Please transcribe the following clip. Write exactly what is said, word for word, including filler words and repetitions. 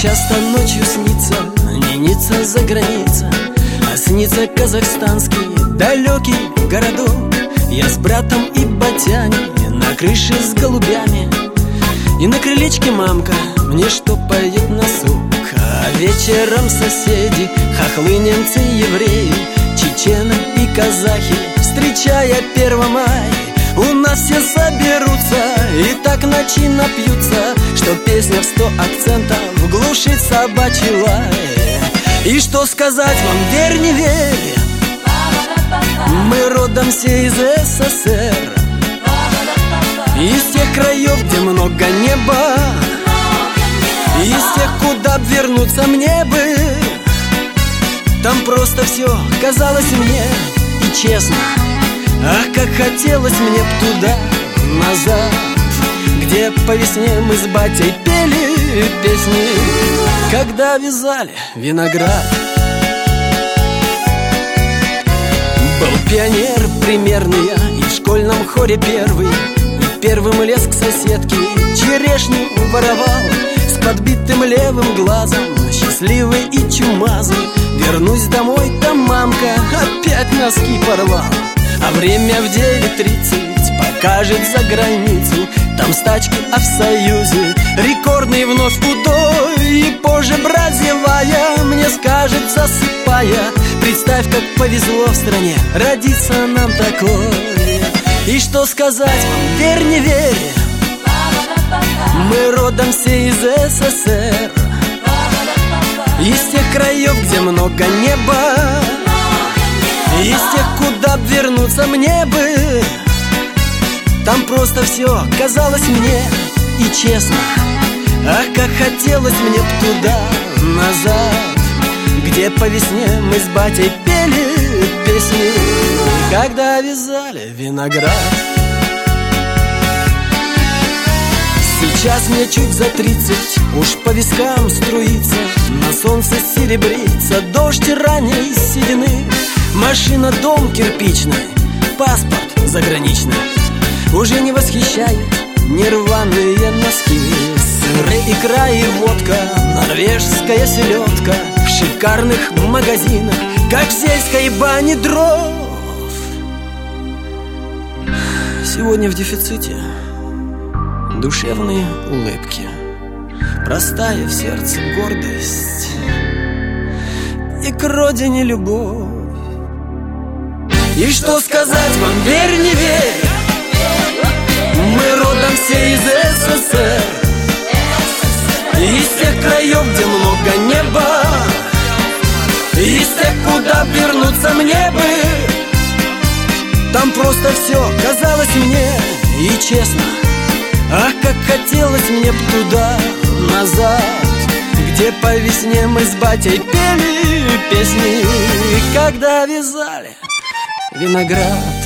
часто ночью снится, не Ницца за граница, а снится казахстанский далекий городок. Я с братом и батяней на крыше с голубями, и на крылечке мамка мне что поет на сук. А вечером соседи, хохлы, немцы, евреи, чечены и казахи, встречая первое мая, у нас все соберутся и так ночи напьются, что песня в сто акцентов глушит собачий лай. И что сказать вам, верь, не верь, мы родом все из СССР, из тех краев, где много неба, из тех, куда б вернуться мне бы. Там просто все казалось мне и честно. Ах, как хотелось мне б туда, назад, где по весне мы с батей пели песни, когда вязали виноград. Был пионер примерный я, и в школьном хоре первый, и первым лез к соседке, черешню воровал. С подбитым левым глазом, счастливый и чумазый, вернусь домой, там мамка опять носки порвал. А время в девять тридцать покажет за границу, там стачки, а в Союзе рекордный вновь удой. И позже, брат, зевая, мне скажет, засыпая: представь, как повезло в стране родиться нам такой. И что сказать вам, верь, не верь, мы родом все из СССР, из тех краев, где много неба, из тех, куда б вернуться мне бы. Там просто все казалось мне и честно. Ах, как хотелось мне б туда, назад, где по весне мы с батей пели песни, когда вязали виноград. Сейчас мне чуть за тридцать, уж по вискам струится, на солнце серебрится дождь ранней седины. Машина, дом кирпичный, паспорт заграничный уже не восхищает нерваные носки. Сыры, икра и водка, норвежская селедка в шикарных магазинах, как в сельской бане дров. Сегодня в дефиците душевные улыбки, простая в сердце гордость и к родине любовь. И что сказать вам, верь, не верь, мы родом все из СССР, из тех краев, где много неба, из тех, куда б вернуться мне бы. Там просто все казалось мне и честно. Ах, как хотелось мне б туда, назад, где по весне мы с батей пели песни, когда вязали виноград.